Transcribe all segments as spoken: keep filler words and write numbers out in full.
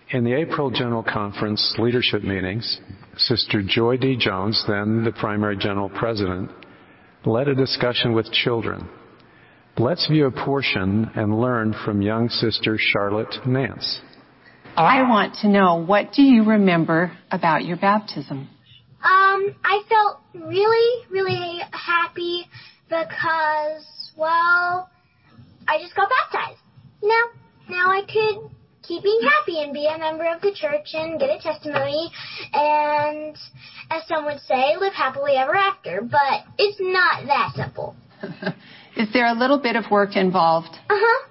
In the April General Conference leadership meetings, Sister Joy D. Jones, then the primary general president, led a discussion with children. Let's view a portion and learn from young Sister Charlotte Nance. I want to know, what do you remember about your baptism? Um, I felt really, really happy because, well, I just got baptized. Now, now I could keep being happy and be a member of the church and get a testimony and, as some would say, live happily ever after. But it's not that simple. Is there a little bit of work involved? Uh-huh.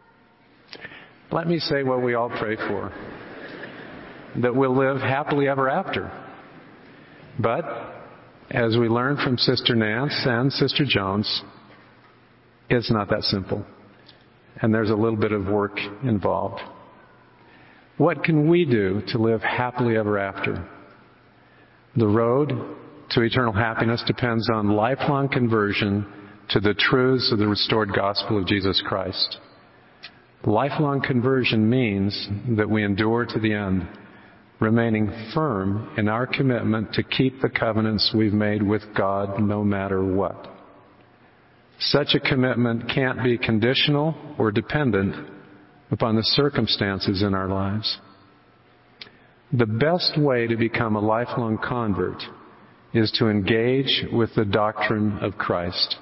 Let me say what we all pray for, that we'll live happily ever after. But, as we learned from Sister Nance and Sister Jones, it's not that simple. And there's a little bit of work involved. What can we do to live happily ever after? The road to eternal happiness depends on lifelong conversion to the truths of the restored gospel of Jesus Christ. Lifelong conversion means that we endure to the end, remaining firm in our commitment to keep the covenants we've made with God no matter what. Such a commitment can't be conditional or dependent upon the circumstances in our lives. The best way to become a lifelong convert is to engage with the doctrine of Christ.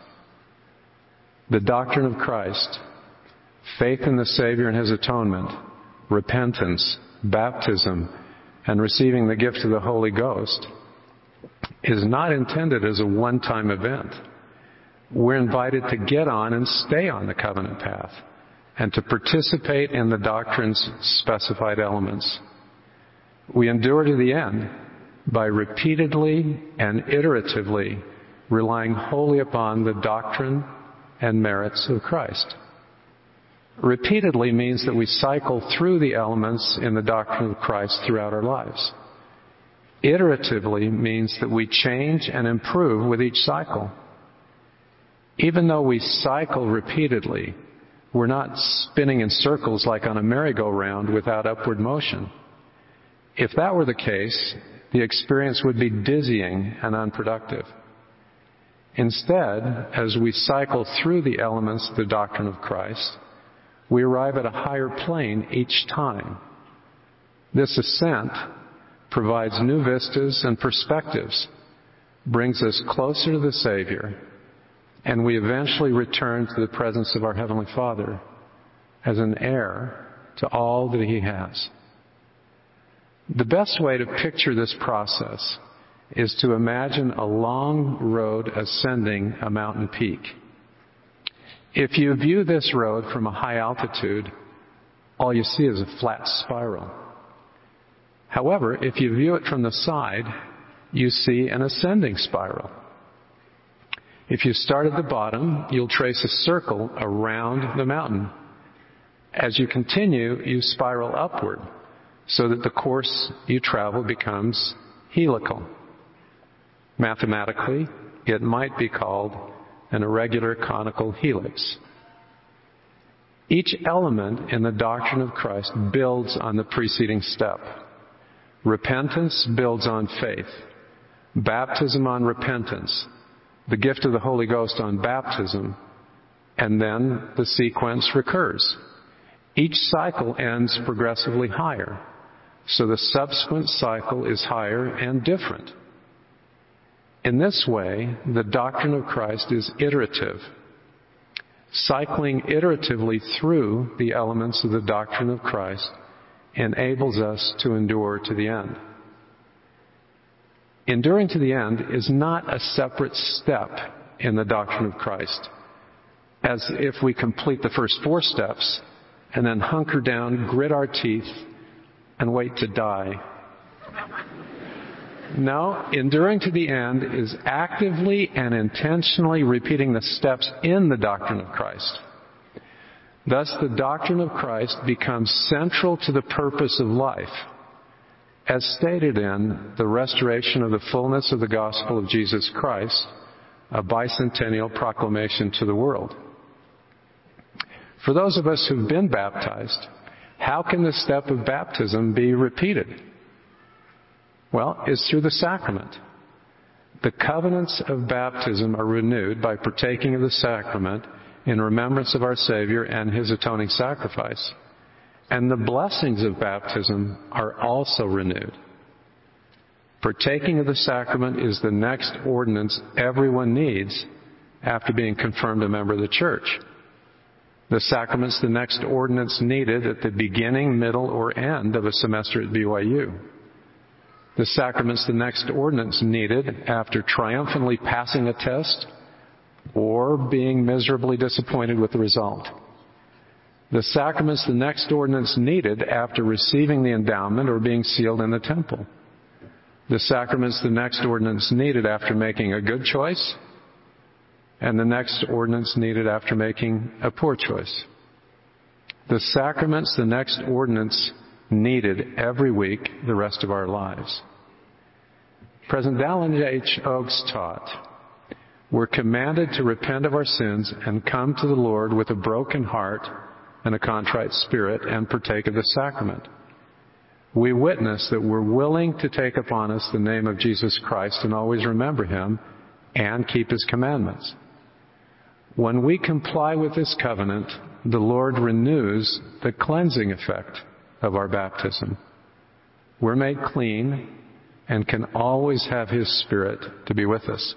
The doctrine of Christ, faith in the Savior and His atonement, repentance, baptism, and receiving the gift of the Holy Ghost, is not intended as a one-time event. We're invited to get on and stay on the covenant path, and to participate in the doctrine's specified elements. We endure to the end by repeatedly and iteratively relying wholly upon the doctrine and merits of Christ. Repeatedly means that we cycle through the elements in the doctrine of Christ throughout our lives. Iteratively means that we change and improve with each cycle. Even though we cycle repeatedly, we're not spinning in circles like on a merry-go-round without upward motion. If that were the case, the experience would be dizzying and unproductive. Instead, as we cycle through the elements of the doctrine of Christ, we arrive at a higher plane each time. This ascent provides new vistas and perspectives, brings us closer to the Savior, and we eventually return to the presence of our Heavenly Father as an heir to all that He has. The best way to picture this process is to imagine a long road ascending a mountain peak. If you view this road from a high altitude, all you see is a flat spiral. However, if you view it from the side, you see an ascending spiral. If you start at the bottom, you'll trace a circle around the mountain. As you continue, you spiral upward, so that the course you travel becomes helical. Mathematically, it might be called an irregular conical helix. Each element in the doctrine of Christ builds on the preceding step. Repentance builds on faith. Baptism on repentance. The gift of the Holy Ghost on baptism. And then the sequence recurs. Each cycle ends progressively higher. So the subsequent cycle is higher and different. In this way, the doctrine of Christ is iterative. Cycling iteratively through the elements of the doctrine of Christ enables us to endure to the end. Enduring to the end is not a separate step in the doctrine of Christ, as if we complete the first four steps and then hunker down, grit our teeth, and wait to die. No, enduring to the end is actively and intentionally repeating the steps in the doctrine of Christ. Thus, the doctrine of Christ becomes central to the purpose of life, as stated in the Restoration of the Fullness of the Gospel of Jesus Christ, a bicentennial proclamation to the world. For those of us who've been baptized, How can the step of baptism be repeated? Well, it's through the sacrament. The covenants of baptism are renewed by partaking of the sacrament in remembrance of our Savior and His atoning sacrifice. And the blessings of baptism are also renewed. Partaking of the sacrament is the next ordinance everyone needs after being confirmed a member of the church. The sacrament's the next ordinance needed at the beginning, middle, or end of a semester at B Y U. The sacrament's the next ordinance needed after triumphantly passing a test or being miserably disappointed with the result. The sacrament's the next ordinance needed after receiving the endowment or being sealed in the temple. The sacrament's the next ordinance needed after making a good choice, and the next ordinance needed after making a poor choice. The sacrament's the next ordinance needed every week the rest of our lives. President Dallin H. Oakes taught, we're commanded to repent of our sins and come to the Lord with a broken heart and a contrite spirit and partake of the sacrament. We witness that we're willing to take upon us the name of Jesus Christ and always remember Him and keep His commandments. When we comply with this covenant, the Lord renews the cleansing effect of our baptism. We're made clean and can always have His Spirit to be with us.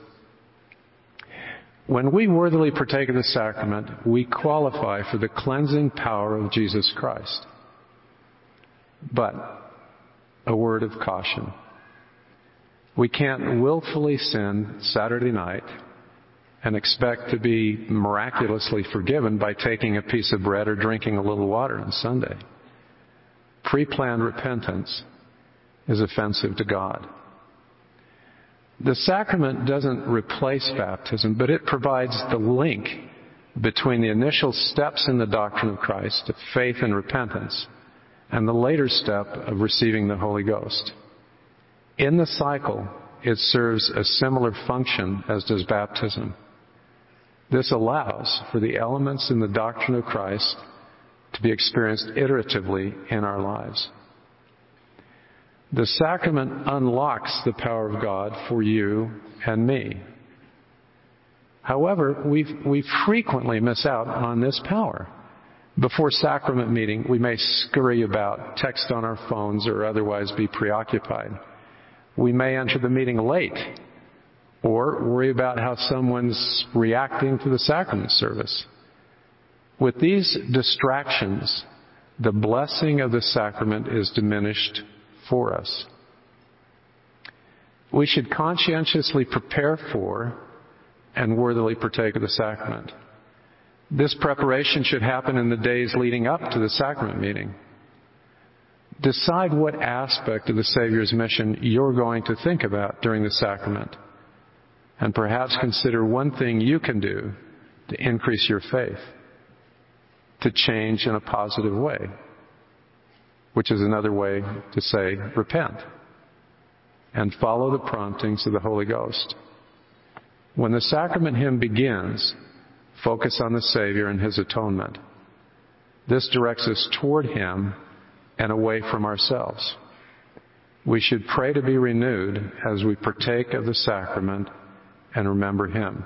When we worthily partake of the sacrament, we qualify for the cleansing power of Jesus Christ. But a word of caution. We can't willfully sin Saturday night and expect to be miraculously forgiven by taking a piece of bread or drinking a little water on Sunday. Pre-planned repentance is offensive to God. The sacrament doesn't replace baptism, but it provides the link between the initial steps in the doctrine of Christ, of faith and repentance, and the later step of receiving the Holy Ghost. In the cycle, it serves a similar function as does baptism. This allows for the elements in the doctrine of Christ to be experienced iteratively in our lives. The sacrament unlocks the power of God for you and me. However, we we frequently miss out on this power. Before sacrament meeting, we may scurry about, text on our phones, or otherwise be preoccupied. We may enter the meeting late, or worry about how someone's reacting to the sacrament service. With these distractions, the blessing of the sacrament is diminished for us. We should conscientiously prepare for and worthily partake of the sacrament. This preparation should happen in the days leading up to the sacrament meeting. Decide what aspect of the Savior's mission you're going to think about during the sacrament, and perhaps consider one thing you can do to increase your faith, to change in a positive way, which is another way to say repent, and follow the promptings of the Holy Ghost. When the sacrament hymn begins, focus on the Savior and His atonement. This directs us toward Him and away from ourselves. We should pray to be renewed as we partake of the sacrament and remember Him.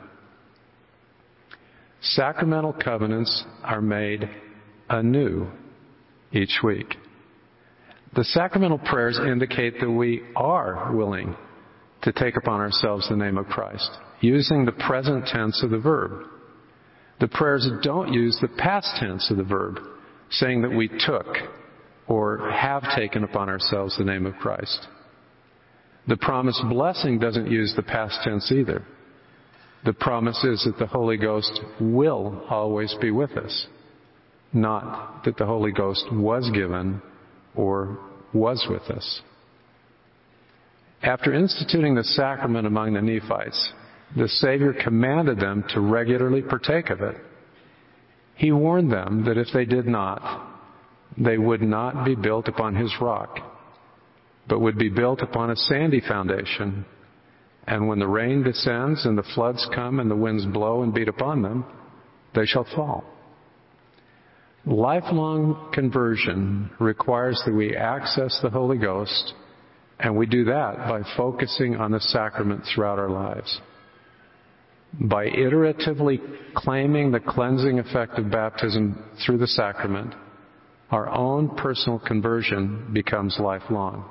Sacramental covenants are made anew each week. The sacramental prayers indicate that we are willing to take upon ourselves the name of Christ, using the present tense of the verb. The prayers don't use the past tense of the verb, saying that we took or have taken upon ourselves the name of Christ. The promised blessing doesn't use the past tense either. The promise is that the Holy Ghost will always be with us, not that the Holy Ghost was given or was with us. After instituting the sacrament among the Nephites, the Savior commanded them to regularly partake of it. He warned them that if they did not, they would not be built upon His rock, but would be built upon a sandy foundation. And when the rain descends and the floods come and the winds blow and beat upon them, they shall fall. Lifelong conversion requires that we access the Holy Ghost, and we do that by focusing on the sacrament throughout our lives. By iteratively claiming the cleansing effect of baptism through the sacrament, our own personal conversion becomes lifelong.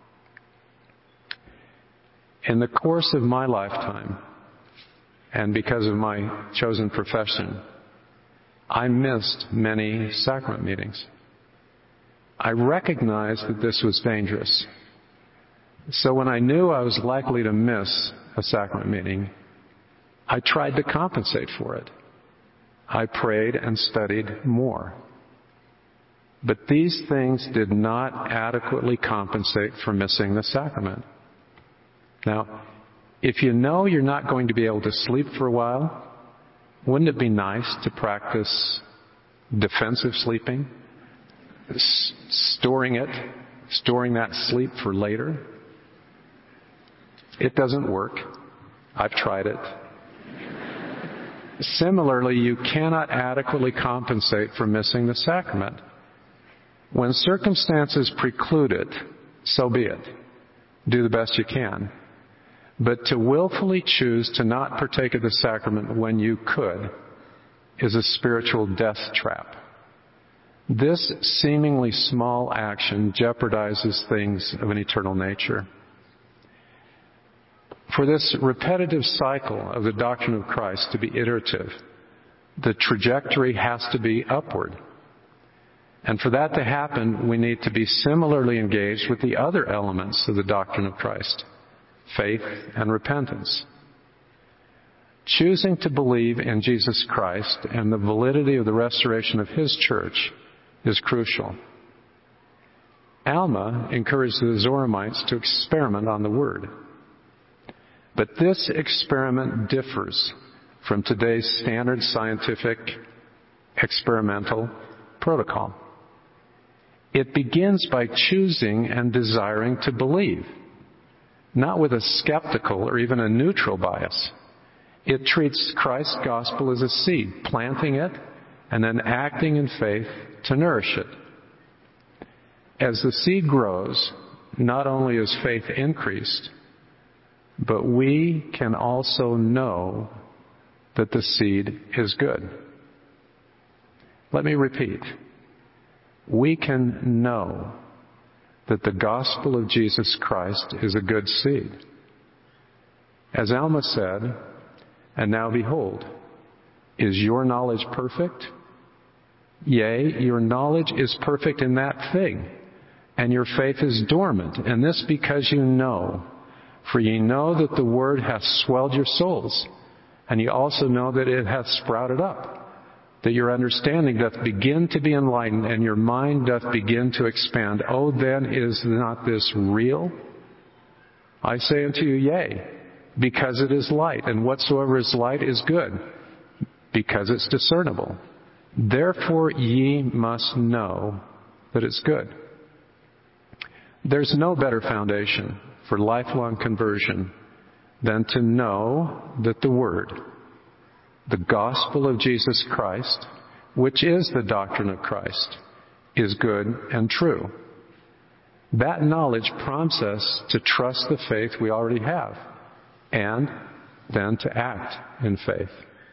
In the course of my lifetime, and because of my chosen profession, I missed many sacrament meetings. I recognized that this was dangerous. So when I knew I was likely to miss a sacrament meeting, I tried to compensate for it. I prayed and studied more. But these things did not adequately compensate for missing the sacrament. Now, if you know you're not going to be able to sleep for a while, wouldn't it be nice to practice defensive sleeping? S- storing it, storing that sleep for later? It doesn't work. I've tried it. Similarly, you cannot adequately compensate for missing the sacrament. When circumstances preclude it, so be it. Do the best you can. But to willfully choose to not partake of the sacrament when you could is a spiritual death trap. This seemingly small action jeopardizes things of an eternal nature. For this repetitive cycle of the doctrine of Christ to be iterative, the trajectory has to be upward. And for that to happen, we need to be similarly engaged with the other elements of the doctrine of Christ: faith and repentance. Choosing to believe in Jesus Christ and the validity of the restoration of His church is crucial. Alma encouraged the Zoramites to experiment on the Word. But this experiment differs from today's standard scientific experimental protocol. It begins by choosing and desiring to believe, not with a skeptical or even a neutral bias. It treats Christ's gospel as a seed, planting it and then acting in faith to nourish it. As the seed grows, not only is faith increased, but we can also know that the seed is good. Let me repeat. We can know that the gospel of Jesus Christ is a good seed. As Alma said, "And now behold, is your knowledge perfect? Yea, your knowledge is perfect in that thing, and your faith is dormant, and this because you know. For ye know that the word hath swelled your souls, and ye also know that it hath sprouted up, that your understanding doth begin to be enlightened, and your mind doth begin to expand. Oh, then is not this real? I say unto you, yea, because it is light, and whatsoever is light is good, because it's discernible. Therefore ye must know that it's good." There's no better foundation for lifelong conversion than to know that the Word, the gospel of Jesus Christ, which is the doctrine of Christ, is good and true. That knowledge prompts us to trust the faith we already have, and then to act in faith.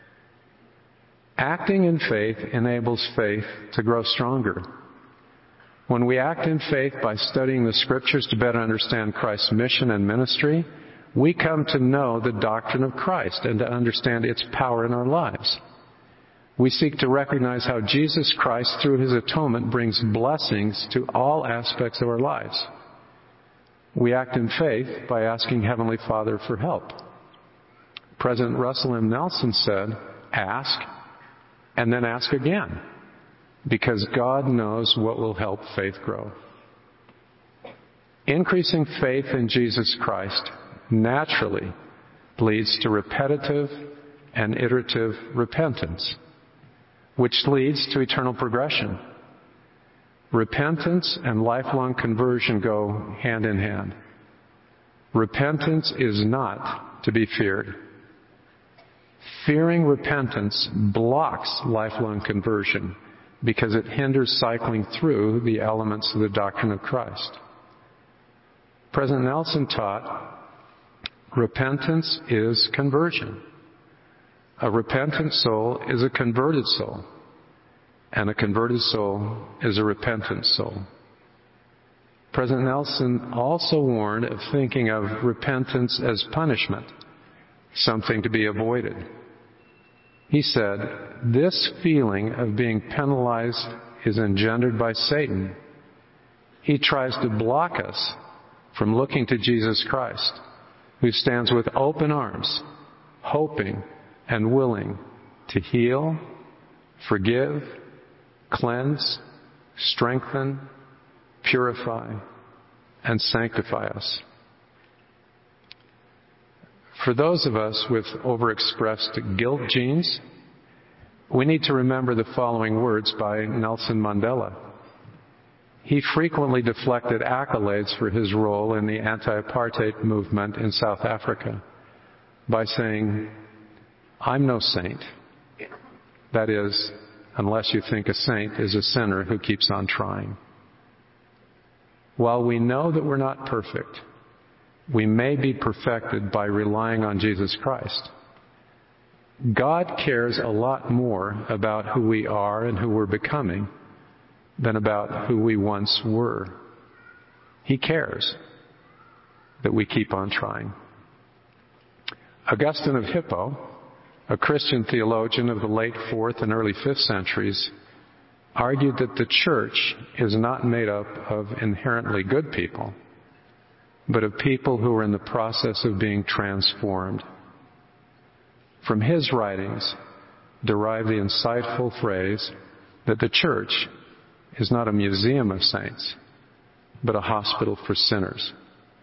Acting in faith enables faith to grow stronger. When we act in faith by studying the Scriptures to better understand Christ's mission and ministry, we come to know the doctrine of Christ and to understand its power in our lives. We seek to recognize how Jesus Christ, through His atonement, brings blessings to all aspects of our lives. We act in faith by asking Heavenly Father for help. President Russell M. Nelson said, "Ask, and then ask again, because God knows what will help faith grow." Increasing faith in Jesus Christ naturally leads to repetitive and iterative repentance, which leads to eternal progression. Repentance and lifelong conversion go hand in hand. Repentance is not to be feared. Fearing repentance blocks lifelong conversion because it hinders cycling through the elements of the doctrine of Christ. President Nelson taught, repentance is conversion. A repentant soul is a converted soul, and a converted soul is a repentant soul. President Nelson also warned of thinking of repentance as punishment, something to be avoided. He said, this feeling of being penalized is engendered by Satan. He tries to block us from looking to Jesus Christ, who stands with open arms, hoping and willing to heal, forgive, cleanse, strengthen, purify, and sanctify us. For those of us with overexpressed guilt genes, we need to remember the following words by Nelson Mandela. He frequently deflected accolades for his role in the anti-apartheid movement in South Africa by saying, I'm no saint. That is, unless you think a saint is a sinner who keeps on trying. While we know that we're not perfect, we may be perfected by relying on Jesus Christ. God cares a lot more about who we are and who we're becoming than about who we once were. He cares that we keep on trying. Augustine of Hippo, a Christian theologian of the late fourth and early fifth centuries, argued that the church is not made up of inherently good people, but of people who are in the process of being transformed. From his writings derive the insightful phrase that the church is not a museum of saints, but a hospital for sinners.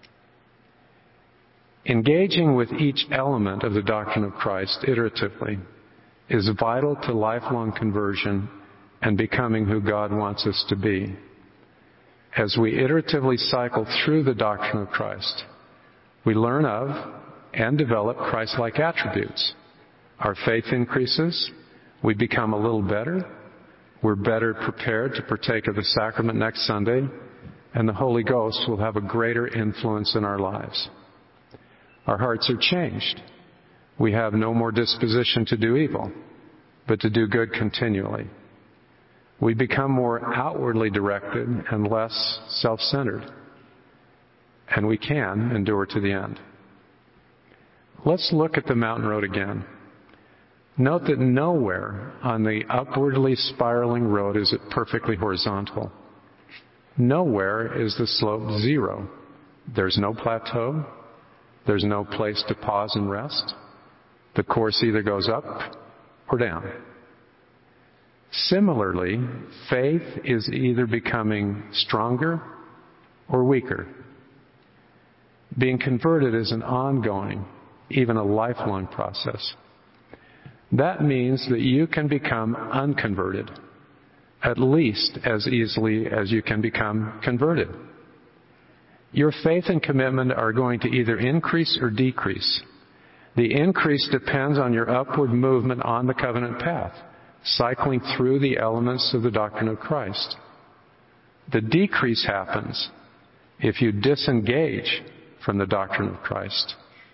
Engaging with each element of the doctrine of Christ iteratively is vital to lifelong conversion and becoming who God wants us to be. As we iteratively cycle through the doctrine of Christ, we learn of and develop Christ-like attributes. Our faith increases, we become a little better, we're better prepared to partake of the sacrament next Sunday, and the Holy Ghost will have a greater influence in our lives. Our hearts are changed. We have no more disposition to do evil, but to do good continually. We become more outwardly directed and less self-centered, and we can endure to the end. Let's look at the mountain road again. Note that nowhere on the upwardly spiraling road is it perfectly horizontal. Nowhere is the slope zero. There's no plateau. There's no place to pause and rest. The course either goes up or down. Similarly, faith is either becoming stronger or weaker. Being converted is an ongoing, even a lifelong process. That means that you can become unconverted, at least as easily as you can become converted. Your faith and commitment are going to either increase or decrease. The increase depends on your upward movement on the covenant path, cycling through the elements of the doctrine of Christ. The decrease happens if you disengage from the doctrine of Christ.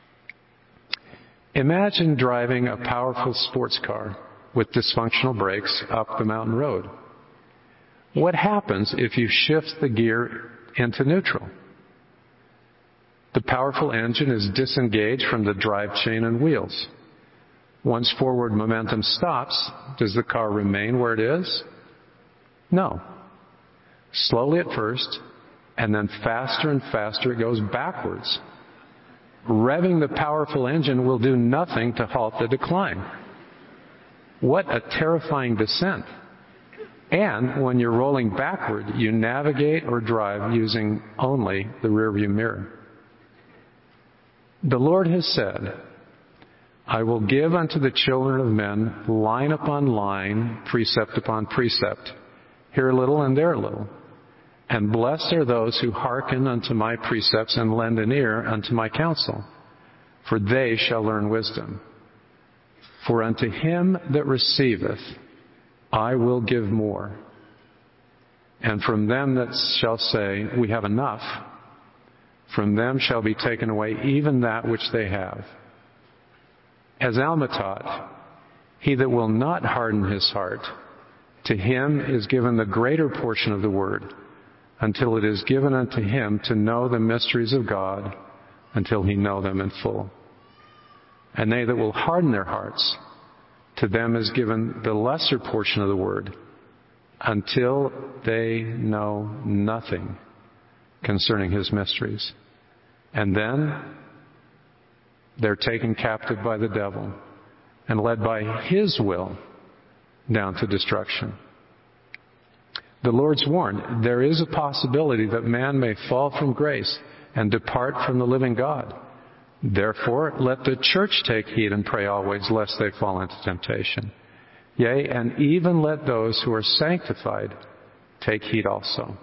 Imagine driving a powerful sports car with dysfunctional brakes up the mountain road. What happens if you shift the gear into neutral? The powerful engine is disengaged from the drive chain and wheels. Once forward momentum stops, does the car remain where it is? No. Slowly at first, and then faster and faster it goes backwards. Revving the powerful engine will do nothing to halt the decline. What a terrifying descent. And when you're rolling backward, you navigate or drive using only the rearview mirror. The Lord has said, I will give unto the children of men line upon line, precept upon precept, here a little and there a little. And blessed are those who hearken unto my precepts and lend an ear unto my counsel, for they shall learn wisdom. For unto him that receiveth I will give more. And from them that shall say, we have enough, from them shall be taken away even that which they have. As Alma taught, he that will not harden his heart, to him is given the greater portion of the word, until it is given unto him to know the mysteries of God, until he know them in full. And they that will harden their hearts, to them is given the lesser portion of the word, until they know nothing concerning his mysteries. And then they're taken captive by the devil and led by his will down to destruction. The Lord's warned, there is a possibility that man may fall from grace and depart from the living God. Therefore, let the church take heed and pray always, lest they fall into temptation. Yea, and even let those who are sanctified take heed also.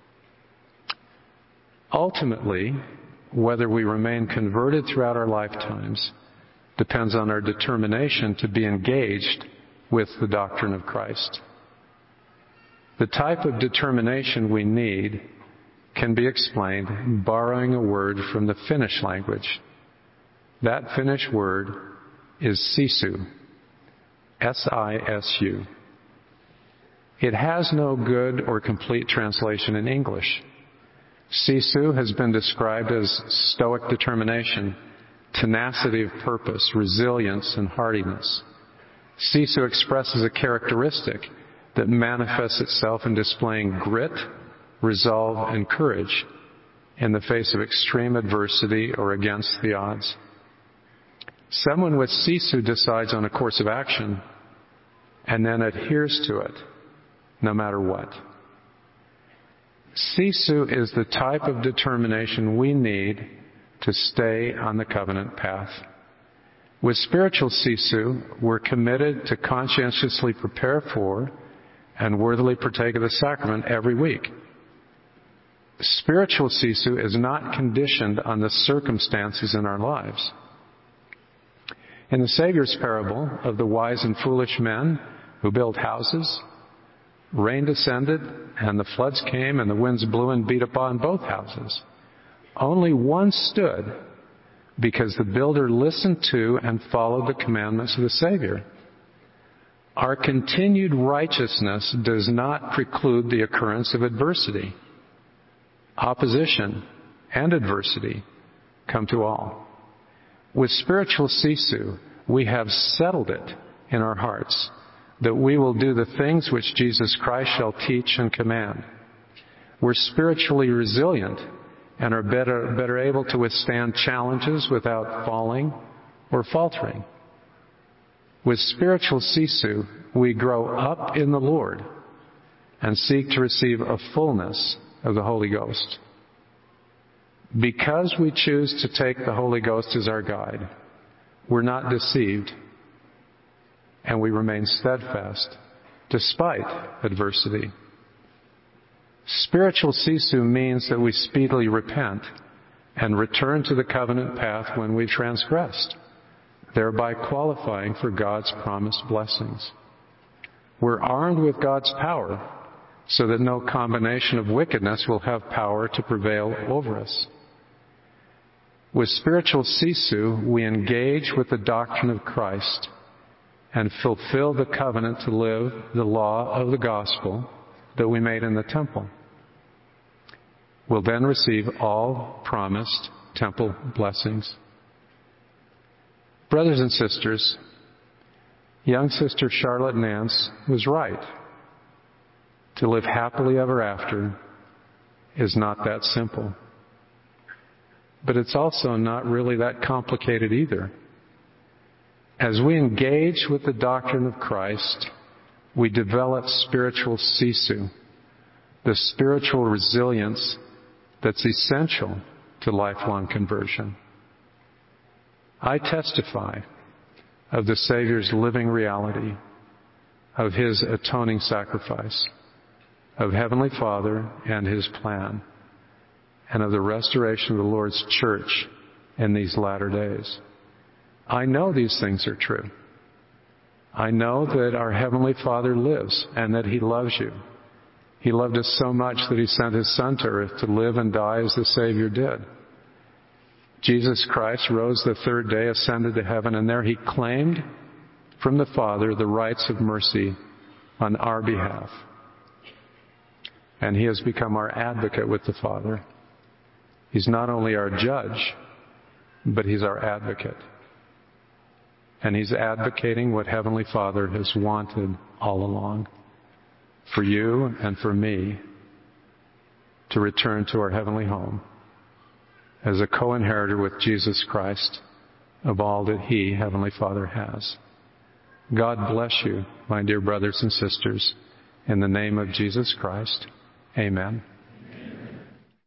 Ultimately, whether we remain converted throughout our lifetimes depends on our determination to be engaged with the doctrine of Christ. The type of determination we need can be explained borrowing a word from the Finnish language. That Finnish word is sisu. S I S U. It has no good or complete translation in English. Sisu has been described as stoic determination, tenacity of purpose, resilience, and hardiness. Sisu expresses a characteristic that manifests itself in displaying grit, resolve, and courage in the face of extreme adversity or against the odds. Someone with sisu decides on a course of action and then adheres to it, no matter what. Sisu is the type of determination we need to stay on the covenant path. With spiritual sisu, we're committed to conscientiously prepare for and worthily partake of the sacrament every week. Spiritual sisu is not conditioned on the circumstances in our lives. In the Savior's parable of the wise and foolish men who built houses, rain descended, and the floods came, and the winds blew and beat upon both houses. Only one stood, because the builder listened to and followed the commandments of the Savior. Our continued righteousness does not preclude the occurrence of adversity. Opposition and adversity come to all. With spiritual sisu, we have settled it in our hearts that we will do the things which Jesus Christ shall teach and command. We're spiritually resilient and are better, better able to withstand challenges without falling or faltering. With spiritual sisu, we grow up in the Lord and seek to receive a fullness of the Holy Ghost. Because we choose to take the Holy Ghost as our guide, we're not deceived, and we remain steadfast despite adversity. Spiritual sisu means that we speedily repent and return to the covenant path when we transgressed, thereby qualifying for God's promised blessings. We're armed with God's power so that no combination of wickedness will have power to prevail over us. With spiritual sisu, we engage with the doctrine of Christ and fulfill the covenant to live the law of the gospel that we made in the temple. We'll then receive all promised temple blessings. Brothers and sisters, young Sister Charlotte Nance was right. To live happily ever after is not that simple. But it's also not really that complicated either. As we engage with the doctrine of Christ, we develop spiritual sisu, the spiritual resilience that's essential to lifelong conversion. I testify of the Savior's living reality, of His atoning sacrifice, of Heavenly Father and His plan, and of the restoration of the Lord's church in these latter days. I know these things are true. I know that our Heavenly Father lives and that He loves you. He loved us so much that He sent His Son to earth to live and die as the Savior did. Jesus Christ rose the third day, ascended to heaven, and there He claimed from the Father the rights of mercy on our behalf. And He has become our advocate with the Father. He's not only our judge, but He's our advocate. And He's advocating what Heavenly Father has wanted all along, for you and for me, to return to our heavenly home as a co-inheritor with Jesus Christ of all that He, Heavenly Father, has. God bless you, my dear brothers and sisters, in the name of Jesus Christ. Amen.